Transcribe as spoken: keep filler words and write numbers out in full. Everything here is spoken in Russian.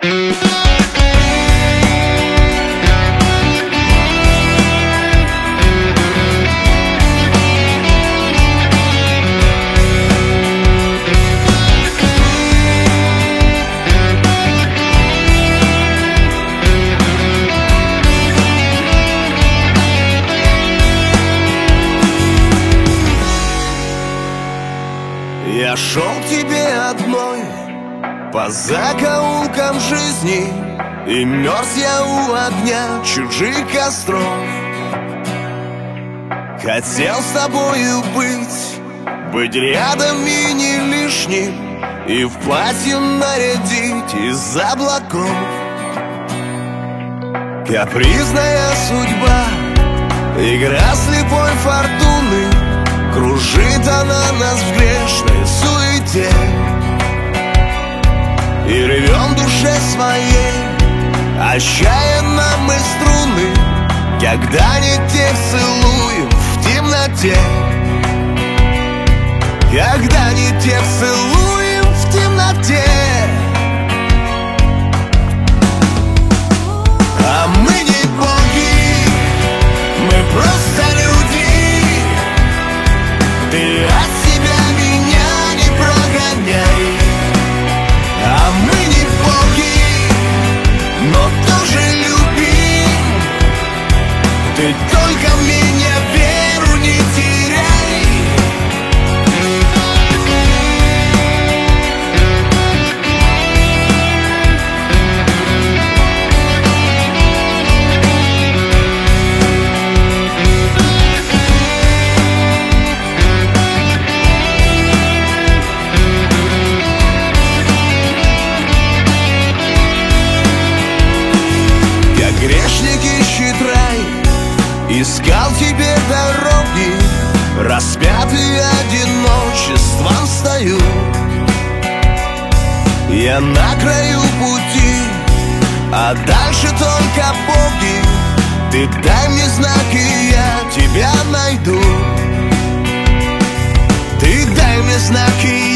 Я шел к тебе одной по закоулкам жизни, и мерз я у огня чужих костров. Хотел с тобою быть, быть рядом и не лишним, и в платье нарядить из облаков. Капризная судьба, игра слепой фортуны, кружит она нас в грешной суете, и рвем душе своей отчаянно мы струны, когда не тех целуем в темноте, когда не тех целуем в темноте. А мы не боги, мы просто люди. Ты от себя меня не прогоняй. А мы не боги, но тоже любим. Ты только в меня веру не теряй. Искал тебе дороги, распятый одиночеством стою. Я на краю пути, а дальше только боги. Ты дай мне знак, и я тебя найду. Ты дай мне знак, и